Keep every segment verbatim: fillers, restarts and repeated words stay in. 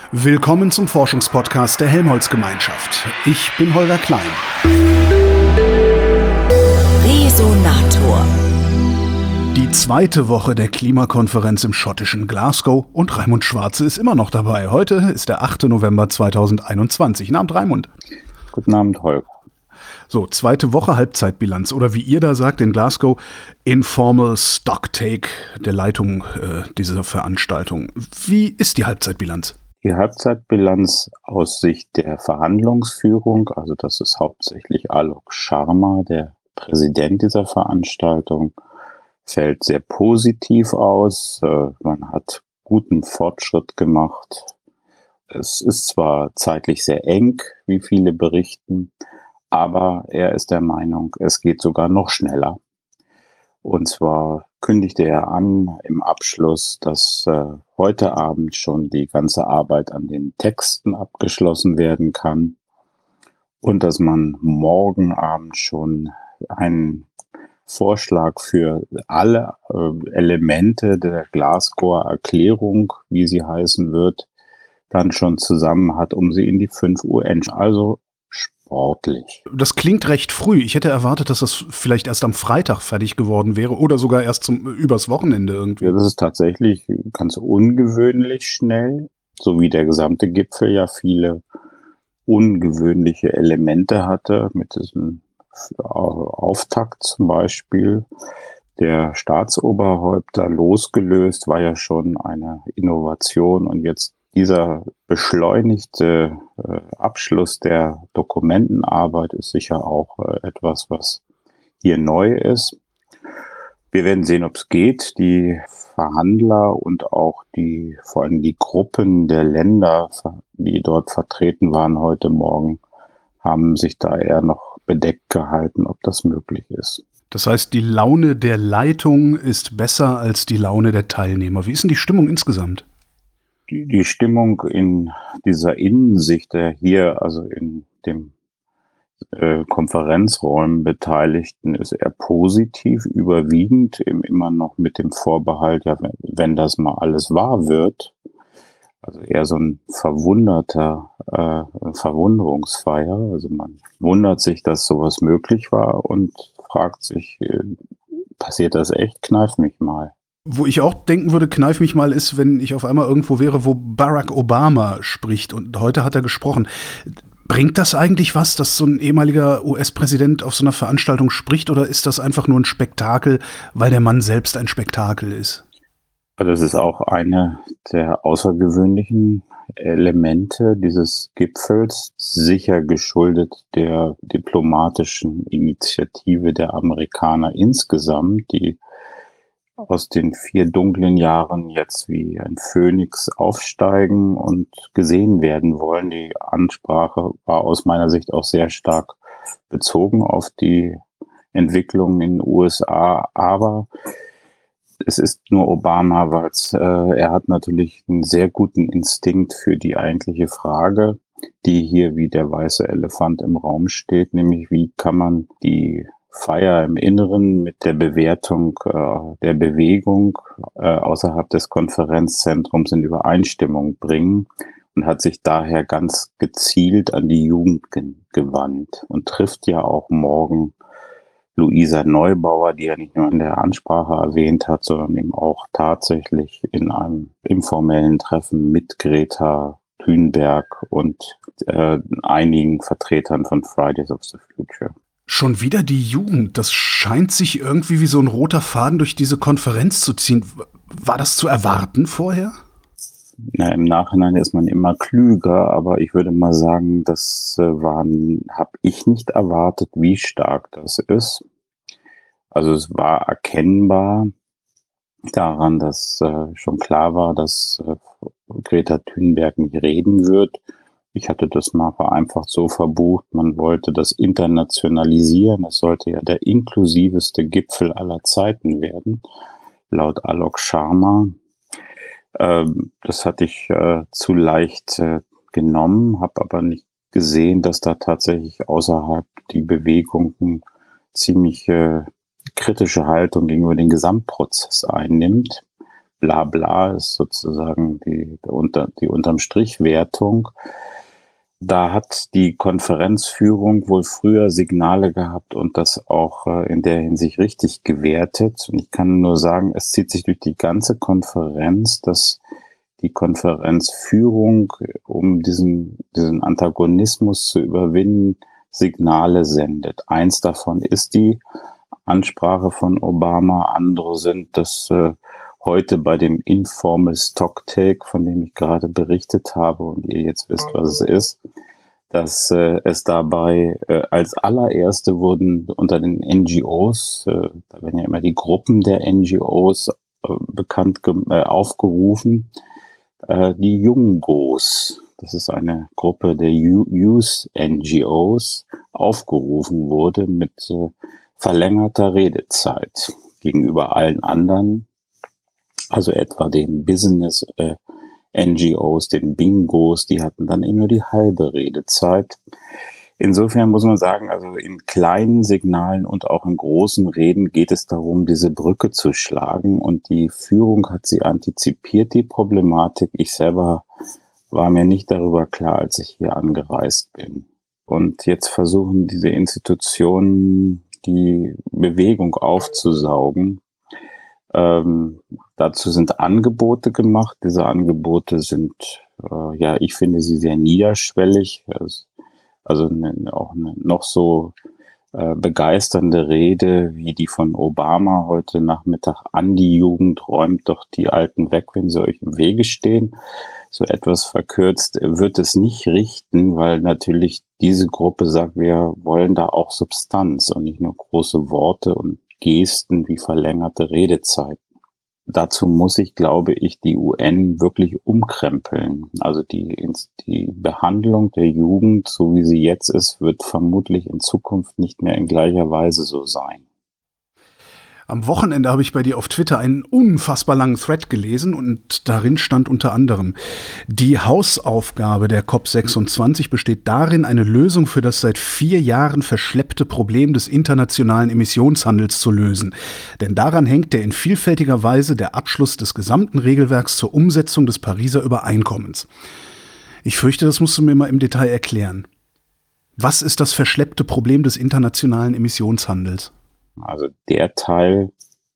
Willkommen zum Forschungspodcast der Helmholtz-Gemeinschaft. Ich bin Holger Klein. Resonator. Die zweite Woche der Klimakonferenz im schottischen Glasgow und Raimund Schwarze ist immer noch dabei. Heute ist der achte November zweitausendeinundzwanzig. Guten Abend, Raimund. Guten Abend, Holger. So, zweite Woche Halbzeitbilanz oder wie ihr da sagt in Glasgow, informal Stocktake der Leitung äh, dieser Veranstaltung. Wie ist die Halbzeitbilanz? Die Halbzeitbilanz aus Sicht der Verhandlungsführung, also das ist hauptsächlich Alok Sharma, der Präsident dieser Veranstaltung, fällt sehr positiv aus. Man hat guten Fortschritt gemacht. Es ist zwar zeitlich sehr eng, wie viele berichten, aber er ist der Meinung, es geht sogar noch schneller. Und zwar kündigte er an im Abschluss, dass äh, heute Abend schon die ganze Arbeit an den Texten abgeschlossen werden kann und dass man morgen Abend schon einen Vorschlag für alle äh, Elemente der Glasgower Erklärung, wie sie heißen wird, dann schon zusammen hat, um sie in die fünf Uhr endlich. Also sportlich. Das klingt recht früh. Ich hätte erwartet, dass das vielleicht erst am Freitag fertig geworden wäre oder sogar erst zum übers Wochenende irgendwie. Ja, das ist tatsächlich ganz ungewöhnlich schnell, so wie der gesamte Gipfel ja viele ungewöhnliche Elemente hatte, mit diesem Auftakt zum Beispiel der Staatsoberhäupter losgelöst, war ja schon eine Innovation und jetzt dieser beschleunigte äh, Abschluss der Dokumentenarbeit ist sicher auch äh, etwas, was hier neu ist. Wir werden sehen, ob es geht. Die Verhandler und auch die, vor allem die Gruppen der Länder, die dort vertreten waren heute Morgen, haben sich da eher noch bedeckt gehalten, ob das möglich ist. Das heißt, die Laune der Leitung ist besser als die Laune der Teilnehmer. Wie ist denn die Stimmung insgesamt? Die, die Stimmung in dieser Innensicht der hier, also in dem äh, Konferenzräumen Beteiligten, ist eher positiv, überwiegend, eben immer noch mit dem Vorbehalt, ja, wenn, wenn das mal alles wahr wird. Also eher so ein verwunderter äh, Verwunderungsfeier. Also man wundert sich, dass sowas möglich war und fragt sich, äh, passiert das echt? Kneif mich mal. Wo ich auch denken würde, kneif mich mal, ist, wenn ich auf einmal irgendwo wäre, wo Barack Obama spricht. Und heute hat er gesprochen. Bringt das eigentlich was, dass so ein ehemaliger U S-Präsident auf so einer Veranstaltung spricht? Oder ist das einfach nur ein Spektakel, weil der Mann selbst ein Spektakel ist? Das ist auch eine der außergewöhnlichen Elemente dieses Gipfels, sicher geschuldet der diplomatischen Initiative der Amerikaner insgesamt, die aus den vier dunklen Jahren jetzt wie ein Phönix aufsteigen und gesehen werden wollen. Die Ansprache war aus meiner Sicht auch sehr stark bezogen auf die Entwicklung in den U S A, aber es ist nur Obama, weil äh, er hat natürlich einen sehr guten Instinkt für die eigentliche Frage, die hier wie der weiße Elefant im Raum steht, nämlich wie kann man die Feier im Inneren mit der Bewertung äh, der Bewegung äh, außerhalb des Konferenzzentrums in Übereinstimmung bringen und hat sich daher ganz gezielt an die Jugend ge- gewandt und trifft ja auch morgen Luisa Neubauer, die er nicht nur in der Ansprache erwähnt hat, sondern eben auch tatsächlich in einem informellen Treffen mit Greta Thunberg und äh, einigen Vertretern von Fridays of the Future. Schon wieder die Jugend. Das scheint sich irgendwie wie so ein roter Faden durch diese Konferenz zu ziehen. War das zu erwarten vorher? Na, im Nachhinein ist man immer klüger, aber ich würde mal sagen, das äh, waren, habe ich nicht erwartet, wie stark das ist. Also es war erkennbar daran, dass äh, schon klar war, dass äh, Greta Thunberg nicht reden wird. Ich hatte das mal vereinfacht so verbucht, man wollte das internationalisieren. Es sollte ja der inklusiveste Gipfel aller Zeiten werden, laut Alok Sharma. Ähm, das hatte ich äh, zu leicht äh, genommen, habe aber nicht gesehen, dass da tatsächlich außerhalb die Bewegung eine ziemlich äh, kritische Haltung gegenüber dem Gesamtprozess einnimmt. Blabla ist sozusagen die, unter, die unterm Strich Wertung. Da hat die Konferenzführung wohl früher Signale gehabt und das auch äh, in der Hinsicht richtig gewertet. Und ich kann nur sagen, es zieht sich durch die ganze Konferenz, dass die Konferenzführung, um diesen, diesen Antagonismus zu überwinden, Signale sendet. Eins davon ist die Ansprache von Obama, andere sind, dass äh, heute bei dem Informal Stocktake, von dem ich gerade berichtet habe und ihr jetzt wisst, was es ist, dass äh, es dabei äh, als allererste wurden unter den N G Os, äh, da werden ja immer die Gruppen der N G Os äh, bekannt äh, aufgerufen, äh, die Jungos, das ist eine Gruppe der Youth N G Os, aufgerufen wurde mit äh, verlängerter Redezeit gegenüber allen anderen, also etwa den Business äh, N G Os, den Bingos, die hatten dann eben nur die halbe Redezeit. Insofern muss man sagen, also in kleinen Signalen und auch in großen Reden geht es darum, diese Brücke zu schlagen, und die Führung hat sie antizipiert, die Problematik. Ich selber war mir nicht darüber klar, als ich hier angereist bin. Und jetzt versuchen diese Institutionen, die Bewegung aufzusaugen. Ähm, dazu sind Angebote gemacht. Diese Angebote sind, äh, ja, ich finde sie sehr niederschwellig. Also ne, auch eine noch so äh, begeisternde Rede wie die von Obama heute Nachmittag an die Jugend: räumt doch die Alten weg, wenn sie euch im Wege stehen. So etwas verkürzt wird es nicht richten, weil natürlich diese Gruppe sagt, wir wollen da auch Substanz und nicht nur große Worte und Gesten wie verlängerte Redezeiten. Dazu muss ich, glaube ich, die U N wirklich umkrempeln. Also die, die Behandlung der Jugend, so wie sie jetzt ist, wird vermutlich in Zukunft nicht mehr in gleicher Weise so sein. Am Wochenende habe ich bei dir auf Twitter einen unfassbar langen Thread gelesen und darin stand unter anderem: Die Hausaufgabe der COP sechsundzwanzig besteht darin, eine Lösung für das seit vier Jahren verschleppte Problem des internationalen Emissionshandels zu lösen. Denn daran hängt der in vielfältiger Weise der Abschluss des gesamten Regelwerks zur Umsetzung des Pariser Übereinkommens. Ich fürchte, das musst du mir mal im Detail erklären. Was ist das verschleppte Problem des internationalen Emissionshandels? Also der Teil,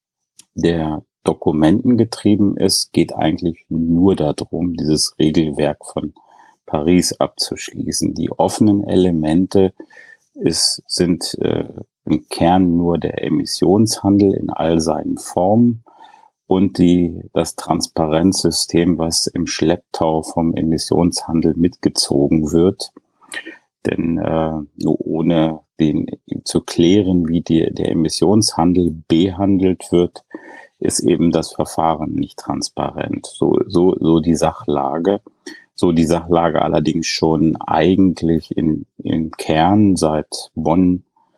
der dokumentengetrieben ist, geht eigentlich nur darum, dieses Regelwerk von Paris abzuschließen. Die offenen Elemente ist, sind äh, im Kern nur der Emissionshandel in all seinen Formen und die, das Transparenzsystem, was im Schlepptau vom Emissionshandel mitgezogen wird. Denn äh, nur ohne den zu klären, wie die, der Emissionshandel behandelt wird, ist eben das Verfahren nicht transparent. So, so, so die Sachlage. So die Sachlage allerdings schon eigentlich in, im Kern seit Bonn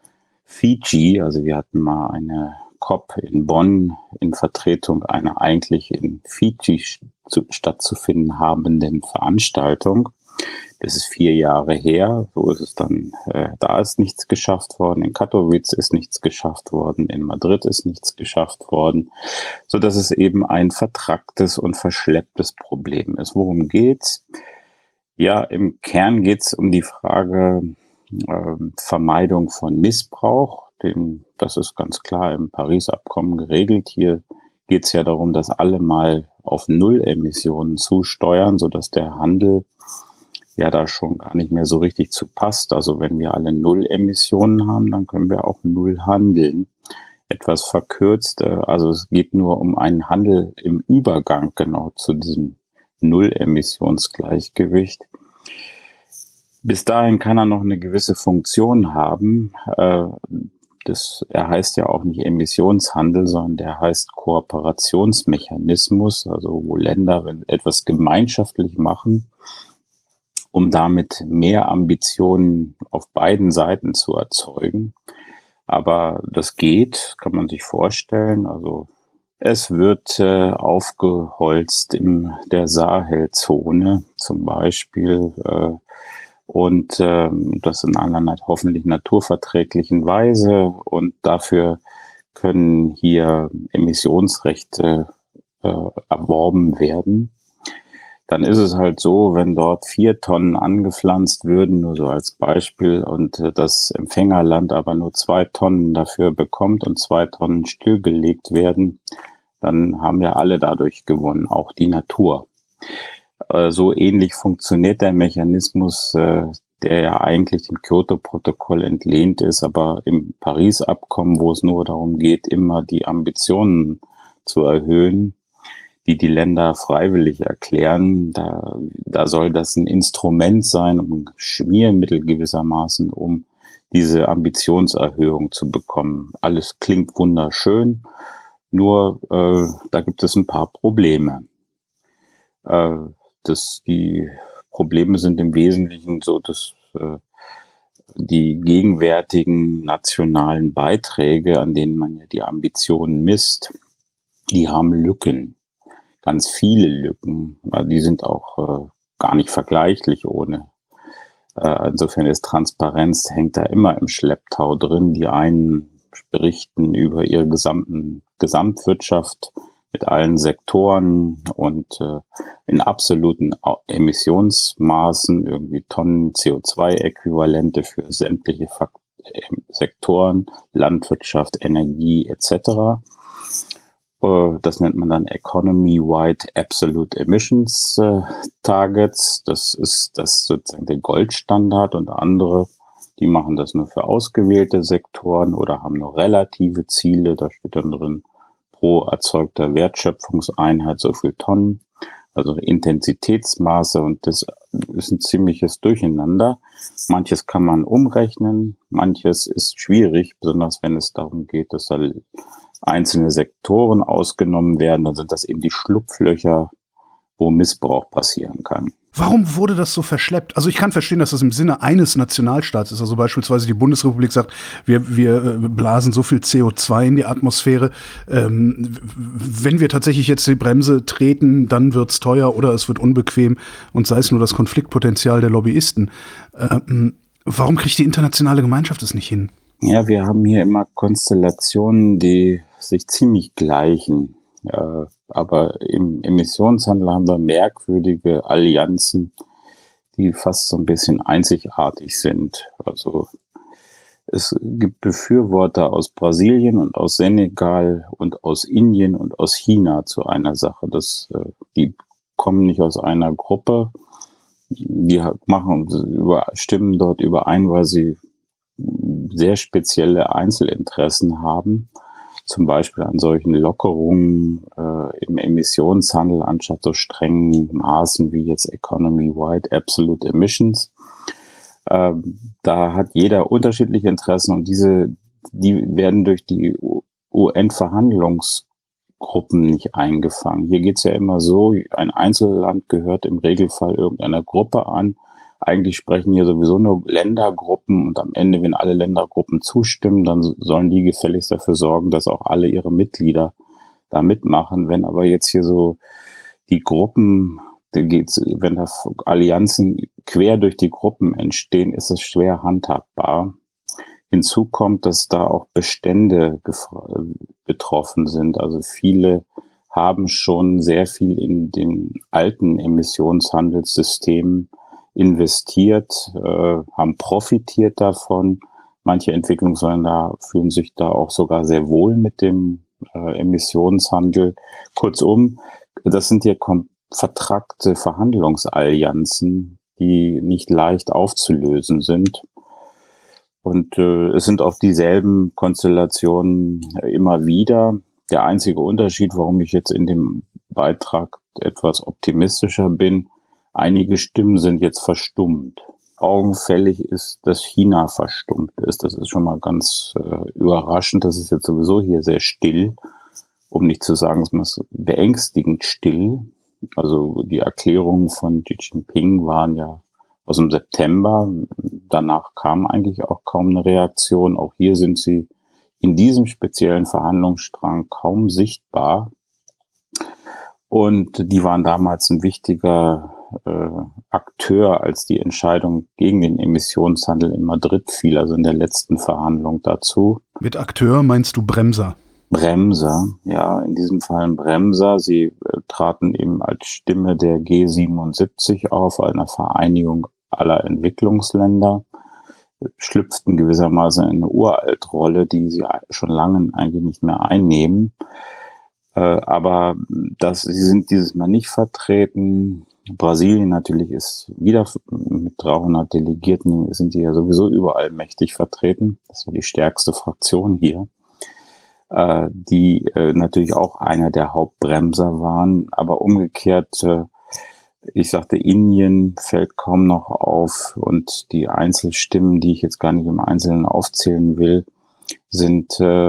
Fiji. Also wir hatten mal eine COP in Bonn in Vertretung einer eigentlich in Fiji zu, stattzufinden habenden Veranstaltung. Das ist vier Jahre her, so ist es dann, äh, da ist nichts geschafft worden, in Katowice ist nichts geschafft worden, in Madrid ist nichts geschafft worden, so dass es eben ein vertracktes und verschlepptes Problem ist. Worum geht's? Ja, im Kern geht's um die Frage äh, Vermeidung von Missbrauch, den, das ist ganz klar im Paris-Abkommen geregelt. Hier geht's ja darum, dass alle mal auf Null-Emissionen zusteuern, sodass der Handel ja da schon gar nicht mehr so richtig zu passt. Also wenn wir alle Null Emissionen haben, dann können wir auch Null handeln. Etwas verkürzt, also es geht nur um einen Handel im Übergang genau zu diesem Null-Emissionsgleichgewicht. Bis dahin kann er noch eine gewisse Funktion haben. Das, er heißt ja auch nicht Emissionshandel, sondern der heißt Kooperationsmechanismus, also wo Länder etwas gemeinschaftlich machen, um damit mehr Ambitionen auf beiden Seiten zu erzeugen. Aber das geht, kann man sich vorstellen. Also es wird äh, aufgeholzt in der Sahelzone zum Beispiel äh, und äh, das in einer hoffentlich naturverträglichen Weise. Und dafür können hier Emissionsrechte äh, erworben werden, dann ist es halt so, wenn dort vier Tonnen angepflanzt würden, nur so als Beispiel, und äh, das Empfängerland aber nur zwei Tonnen dafür bekommt und zwei Tonnen stillgelegt werden, dann haben ja alle dadurch gewonnen, auch die Natur. Äh, so ähnlich funktioniert der Mechanismus, äh, der ja eigentlich dem Kyoto-Protokoll entlehnt ist, aber im Paris-Abkommen, wo es nur darum geht, immer die Ambitionen zu erhöhen, die die Länder freiwillig erklären, da, da soll das ein Instrument sein, um ein Schmiermittel gewissermaßen, um diese Ambitionserhöhung zu bekommen. Alles klingt wunderschön, nur äh, da gibt es ein paar Probleme. Äh, das, die Probleme sind im Wesentlichen so, dass äh, die gegenwärtigen nationalen Beiträge, an denen man ja die Ambitionen misst, die haben Lücken. Ganz viele Lücken. Die sind auch äh, gar nicht vergleichlich ohne. Äh, insofern ist Transparenz, hängt da immer im Schlepptau drin. Die einen berichten über ihre gesamten Gesamtwirtschaft mit allen Sektoren und äh, in absoluten Emissionsmaßen, irgendwie Tonnen C O zwei Äquivalente für sämtliche Fakt- äh, Sektoren, Landwirtschaft, Energie et cetera. Das nennt man dann Economy-Wide Absolute Emissions äh, Targets. Das ist das sozusagen der Goldstandard, und andere, die machen das nur für ausgewählte Sektoren oder haben nur relative Ziele. Da steht dann drin, pro erzeugter Wertschöpfungseinheit so viel Tonnen, also Intensitätsmaße, und das ist ein ziemliches Durcheinander. Manches kann man umrechnen, manches ist schwierig, besonders wenn es darum geht, dass da einzelne Sektoren ausgenommen werden, dann sind das eben die Schlupflöcher, wo Missbrauch passieren kann. Warum wurde das so verschleppt? Also ich kann verstehen, dass das im Sinne eines Nationalstaats ist. Also beispielsweise die Bundesrepublik sagt, wir, wir blasen so viel C O zwei in die Atmosphäre. Ähm, wenn wir tatsächlich jetzt die Bremse treten, dann wird's teuer oder es wird unbequem, und sei es nur das Konfliktpotenzial der Lobbyisten. Ähm, warum kriegt die internationale Gemeinschaft es nicht hin? Ja, wir haben hier immer Konstellationen, die sich ziemlich gleichen. Äh, aber im Emissionshandel haben wir merkwürdige Allianzen, die fast so ein bisschen einzigartig sind. Also es gibt Befürworter aus Brasilien und aus Senegal und aus Indien und aus China zu einer Sache. Das, äh, die kommen nicht aus einer Gruppe. Die machen, stimmen dort überein, weil sie sehr spezielle Einzelinteressen haben, zum Beispiel an solchen Lockerungen äh, im Emissionshandel anstatt so strengen Maßen wie jetzt Economy-Wide Absolute Emissions. Äh, da hat jeder unterschiedliche Interessen, und diese, die werden durch die U N-Verhandlungsgruppen nicht eingefangen. Hier geht's ja immer so, ein Einzelland gehört im Regelfall irgendeiner Gruppe an. Eigentlich sprechen hier sowieso nur Ländergruppen, und am Ende, wenn alle Ländergruppen zustimmen, dann sollen die gefälligst dafür sorgen, dass auch alle ihre Mitglieder da mitmachen. Wenn aber jetzt hier so die Gruppen, wenn da Allianzen quer durch die Gruppen entstehen, ist es schwer handhabbar. Hinzu kommt, dass da auch Bestände betroffen sind. Also viele haben schon sehr viel in den alten Emissionshandelssystemen investiert, äh, haben profitiert davon. Manche Entwicklungsländer fühlen sich da auch sogar sehr wohl mit dem äh, Emissionshandel. Kurzum, das sind hier vertrackte Verhandlungsallianzen, die nicht leicht aufzulösen sind. Und äh, es sind auch dieselben Konstellationen immer wieder. Der einzige Unterschied, warum ich jetzt in dem Beitrag etwas optimistischer bin, einige Stimmen sind jetzt verstummt. Augenfällig ist, dass China verstummt ist. Das ist schon mal ganz äh, überraschend. Das ist jetzt sowieso hier sehr still, um nicht zu sagen, es ist beängstigend still. Also die Erklärungen von Xi Jinping waren ja aus dem September. Danach kam eigentlich auch kaum eine Reaktion. Auch hier sind sie in diesem speziellen Verhandlungsstrang kaum sichtbar. Und die waren damals ein wichtiger äh, Akteur, als die Entscheidung gegen den Emissionshandel in Madrid fiel, also in der letzten Verhandlung dazu. Mit Akteur meinst du Bremser? Bremser, ja, in diesem Fall ein Bremser. Sie äh, traten eben als Stimme der G siebenundsiebzig auf, einer Vereinigung aller Entwicklungsländer, schlüpften gewissermaßen in eine Uraltrolle, die sie schon lange eigentlich nicht mehr einnehmen. Äh, aber das, sie sind dieses Mal nicht vertreten. Brasilien natürlich ist wieder mit dreihundert Delegierten, sind die ja sowieso überall mächtig vertreten. Das ist ja die stärkste Fraktion hier, äh, die äh, natürlich auch einer der Hauptbremser waren. Aber umgekehrt, äh, ich sagte, Indien fällt kaum noch auf und die Einzelstimmen, die ich jetzt gar nicht im Einzelnen aufzählen will, sind äh,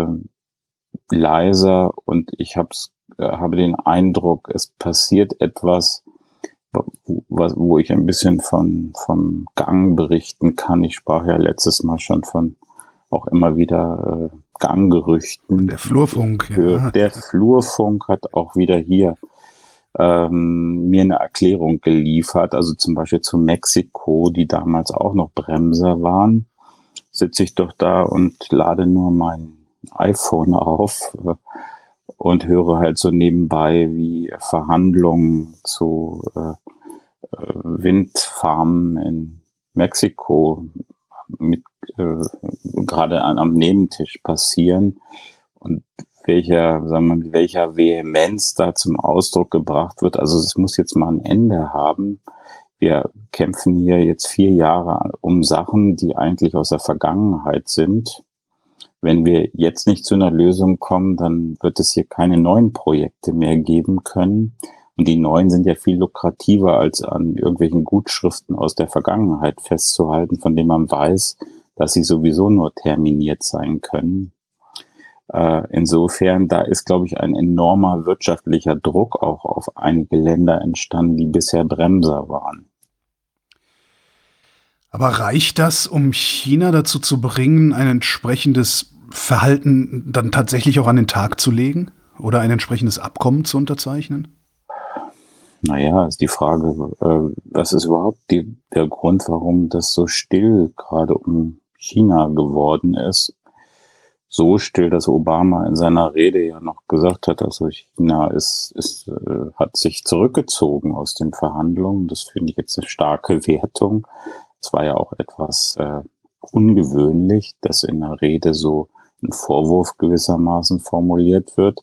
leiser und ich hab's, äh, habe den Eindruck, es passiert etwas, wo, wo ich ein bisschen von vom Gang berichten kann. Ich sprach ja letztes Mal schon von auch immer wieder äh, Ganggerüchten. Der Flurfunk. Ja. Der Flurfunk hat auch wieder hier ähm, mir eine Erklärung geliefert, also zum Beispiel zu Mexiko, die damals auch noch Bremser waren. Sitze ich doch da und lade nur mein iPhone auf äh, und höre halt so nebenbei, wie Verhandlungen zu äh, Windfarmen in Mexiko mit äh, gerade an, am Nebentisch passieren und welcher, sagen wir, mit welcher Vehemenz da zum Ausdruck gebracht wird. Also es muss jetzt mal ein Ende haben. Wir kämpfen hier jetzt vier Jahre um Sachen, die eigentlich aus der Vergangenheit sind. Wenn wir jetzt nicht zu einer Lösung kommen, dann wird es hier keine neuen Projekte mehr geben können. Und die neuen sind ja viel lukrativer, als an irgendwelchen Gutschriften aus der Vergangenheit festzuhalten, von denen man weiß, dass sie sowieso nur terminiert sein können. Äh, insofern, da ist, glaube ich, ein enormer wirtschaftlicher Druck auch auf einige Länder entstanden, die bisher Bremser waren. Aber reicht das, um China dazu zu bringen, ein entsprechendes Verhalten dann tatsächlich auch an den Tag zu legen oder ein entsprechendes Abkommen zu unterzeichnen? Naja, ist die Frage, äh, was ist überhaupt die, der Grund, warum das so still gerade um China geworden ist? So still, dass Obama in seiner Rede ja noch gesagt hat, also China ist, ist, äh, hat sich zurückgezogen aus den Verhandlungen. Das finde ich jetzt eine starke Wertung. Es war ja auch etwas äh, ungewöhnlich, dass in der Rede so ein Vorwurf gewissermaßen formuliert wird.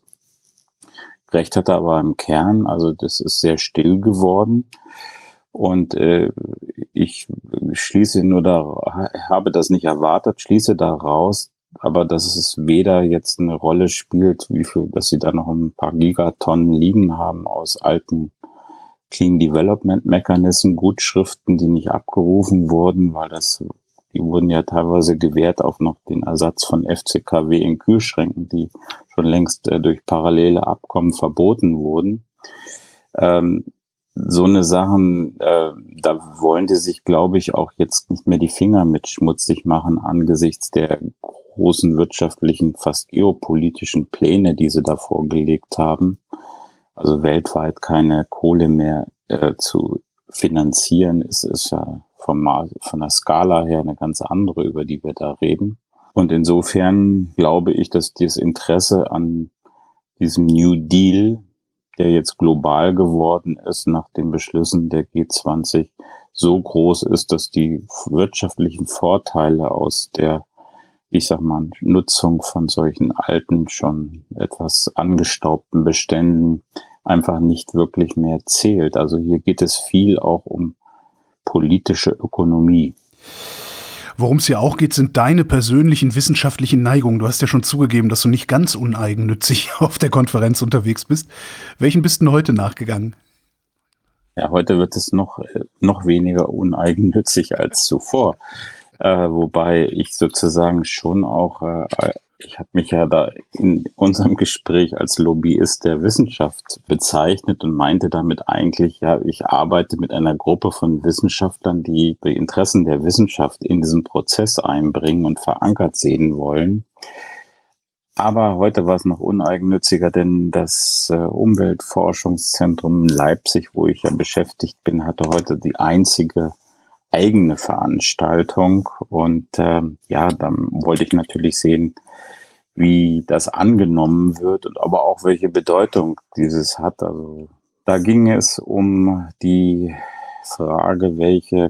Recht hat er aber im Kern, also das ist sehr still geworden und äh, ich schließe nur da, habe das nicht erwartet, schließe daraus, aber dass es weder jetzt eine Rolle spielt, wie viel, dass sie da noch ein paar Gigatonnen liegen haben aus alten Clean Development Mechanismen, Gutschriften, die nicht abgerufen wurden, weil das, die wurden ja teilweise gewährt auf noch den Ersatz von F C K W in Kühlschränken, die schon längst äh, durch parallele Abkommen verboten wurden. Ähm, so eine Sachen, äh, da wollen die sich, glaube ich, auch jetzt nicht mehr die Finger mit schmutzig machen angesichts der großen wirtschaftlichen, fast geopolitischen Pläne, die sie da vorgelegt haben. Also weltweit keine Kohle mehr äh, zu finanzieren, ist, ist ja vom, von der Skala her eine ganz andere, über die wir da reden. Und insofern glaube ich, dass das Interesse an diesem New Deal, der jetzt global geworden ist nach den Beschlüssen der G zwanzig, so groß ist, dass die wirtschaftlichen Vorteile aus der, ich sag mal, Nutzung von solchen alten, schon etwas angestaubten Beständen einfach nicht wirklich mehr zählt. Also hier geht es viel auch um politische Ökonomie. Worum es ja auch geht, sind deine persönlichen wissenschaftlichen Neigungen. Du hast ja schon zugegeben, dass du nicht ganz uneigennützig auf der Konferenz unterwegs bist. Welchen bist du heute nachgegangen? Ja, heute wird es noch, noch weniger uneigennützig als zuvor. Äh, wobei ich sozusagen schon auch, äh, ich habe mich ja da in unserem Gespräch als Lobbyist der Wissenschaft bezeichnet und meinte damit eigentlich, ja, ich arbeite mit einer Gruppe von Wissenschaftlern, die die Interessen der Wissenschaft in diesen Prozess einbringen und verankert sehen wollen. Aber heute war es noch uneigennütziger, denn das äh, Umweltforschungszentrum Leipzig, wo ich ja beschäftigt bin, hatte heute die einzige eigene Veranstaltung und äh, ja, dann wollte ich natürlich sehen, wie das angenommen wird und aber auch welche Bedeutung dieses hat. Also da ging es um die Frage, welche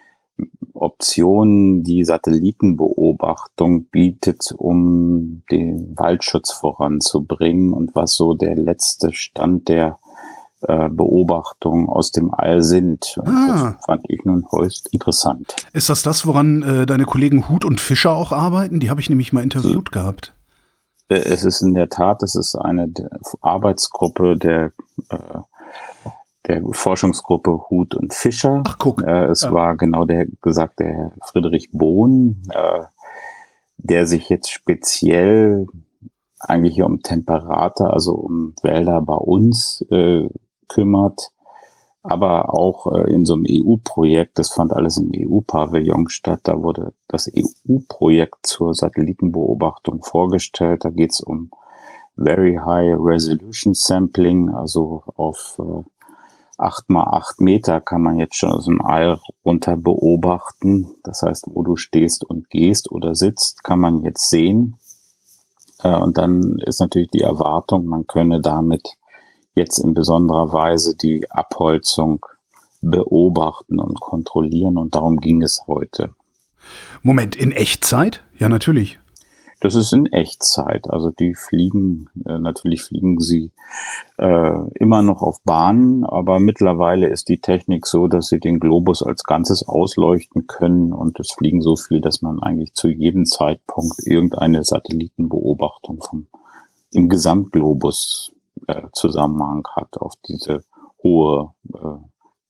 Optionen die Satellitenbeobachtung bietet, um den Waldschutz voranzubringen und was so der letzte Stand der äh, Beobachtung aus dem All sind. Und Ah, das fand ich nun höchst interessant. ist das das, woran äh, deine Kollegen Huth und Fischer auch arbeiten? Die habe ich nämlich mal interviewt gehabt. Äh, Es ist in der Tat, es ist eine der Arbeitsgruppe der, äh, der Forschungsgruppe Huth und Fischer. Ach, guck. Äh, es Ja. war genau der gesagt, der Herr Friedrich Bohn, äh, der sich jetzt speziell eigentlich hier um Temperate, also um Wälder bei uns äh, kümmert, aber auch äh, in so einem E U-Projekt, das fand alles im E U-Pavillon statt, da wurde das E U-Projekt zur Satellitenbeobachtung vorgestellt, da geht es um Very High Resolution Sampling, also auf äh, acht mal acht Meter kann man jetzt schon aus dem All runter beobachten, das heißt, wo du stehst und gehst oder sitzt, kann man jetzt sehen. Und dann ist natürlich die Erwartung, man könne damit jetzt in besonderer Weise die Abholzung beobachten und kontrollieren. Und darum ging es heute. Moment, in Echtzeit? Ja, natürlich. Das ist in Echtzeit. Also die fliegen, äh, natürlich fliegen sie äh, immer noch auf Bahnen, aber mittlerweile ist die Technik so, dass sie den Globus als Ganzes ausleuchten können und es fliegen so viel, dass man eigentlich zu jedem Zeitpunkt irgendeine Satellitenbeobachtung vom, im Gesamtglobus äh, Zusammenhang hat auf diese hohe äh,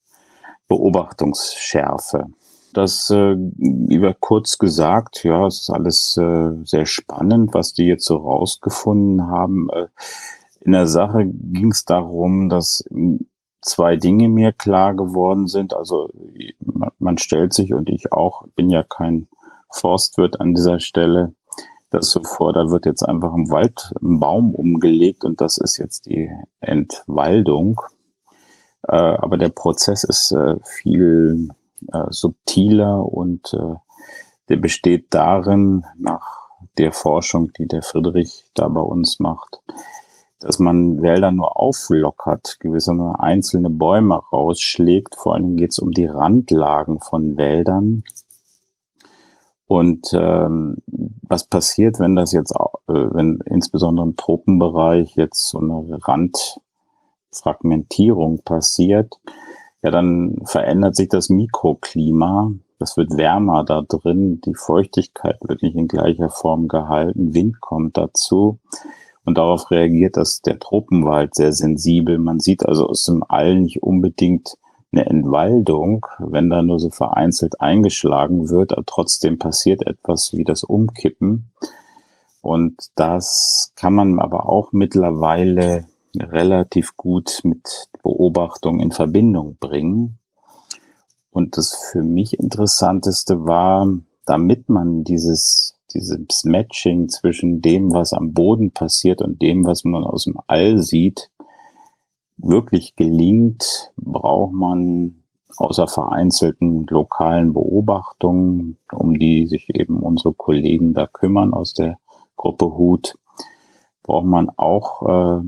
Beobachtungsschärfe. Das, äh, über kurz gesagt, ja, es ist alles äh, sehr spannend, was die jetzt so rausgefunden haben. Äh, in der Sache ging es darum, dass zwei Dinge mir klar geworden sind. Also man, man stellt sich, und ich auch, bin ja kein Forstwirt an dieser Stelle, das so vor, da wird jetzt einfach im Wald ein Baum umgelegt und das ist jetzt die Entwaldung. Äh, aber der Prozess ist äh, viel äh, subtiler und äh, der besteht darin, nach der Forschung, die der Friedrich da bei uns macht, dass man Wälder nur auflockert, gewisse nur einzelne Bäume rausschlägt. Vor allem geht es um die Randlagen von Wäldern. Und ähm, was passiert, wenn das jetzt, äh, wenn insbesondere im Tropenbereich jetzt so eine Randfragmentierung passiert, ja, dann verändert sich das Mikroklima. Das wird wärmer da drin. Die Feuchtigkeit wird nicht in gleicher Form gehalten. Wind kommt dazu. Und darauf reagiert das der Tropenwald sehr sensibel. Man sieht also aus dem All nicht unbedingt eine Entwaldung, wenn da nur so vereinzelt eingeschlagen wird, aber trotzdem passiert etwas wie das Umkippen. Und das kann man aber auch mittlerweile relativ gut mit Beobachtung in Verbindung bringen. Und das für mich Interessanteste war, damit man dieses, dieses Matching zwischen dem, was am Boden passiert und dem, was man aus dem All sieht, wirklich gelingt, braucht man außer vereinzelten lokalen Beobachtungen, um die sich eben unsere Kollegen da kümmern aus der Gruppe Huth, braucht man auch äh,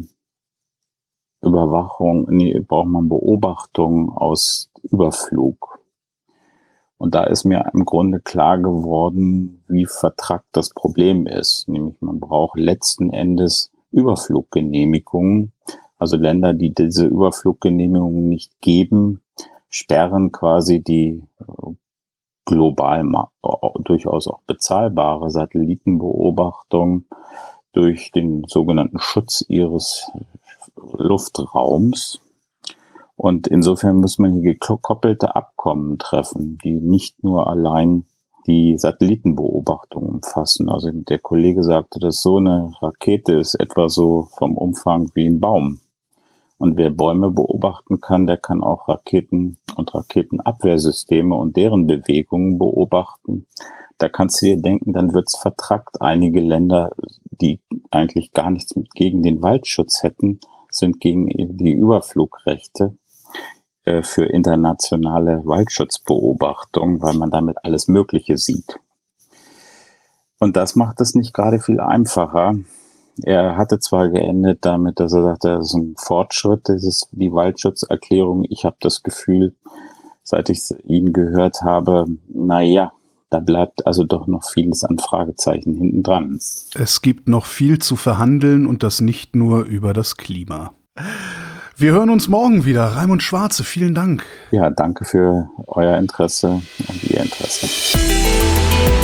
Überwachung, nee, braucht man Beobachtung aus Überflug. Und da ist mir im Grunde klar geworden, wie vertrackt das Problem ist. Nämlich man braucht letzten Endes Überfluggenehmigungen. Also Länder, die diese Überfluggenehmigungen nicht geben, sperren quasi die global durchaus auch bezahlbare Satellitenbeobachtung durch den sogenannten Schutz ihres Luftraums. Und insofern muss man hier gekoppelte Abkommen treffen, die nicht nur allein die Satellitenbeobachtung umfassen. Also der Kollege sagte, dass so eine Rakete ist etwa so vom Umfang wie ein Baum. Und wer Bäume beobachten kann, der kann auch Raketen und Raketenabwehrsysteme und deren Bewegungen beobachten. Da kannst du dir denken, dann wird's vertrackt. Einige Länder, die eigentlich gar nichts gegen den Waldschutz hätten, sind gegen die Überflugrechte äh, für internationale Waldschutzbeobachtung, weil man damit alles Mögliche sieht. Und das macht es nicht gerade viel einfacher. Er hatte zwar geendet damit, dass er sagte, das ist ein Fortschritt, das ist die Waldschutzerklärung. Ich habe das Gefühl, seit ich ihn gehört habe, naja, da bleibt also doch noch vieles an Fragezeichen hinten dran. Es gibt noch viel zu verhandeln und das nicht nur über das Klima. Wir hören uns morgen wieder. Raimund Schwarze, vielen Dank. Ja, danke für euer Interesse und Ihr Interesse.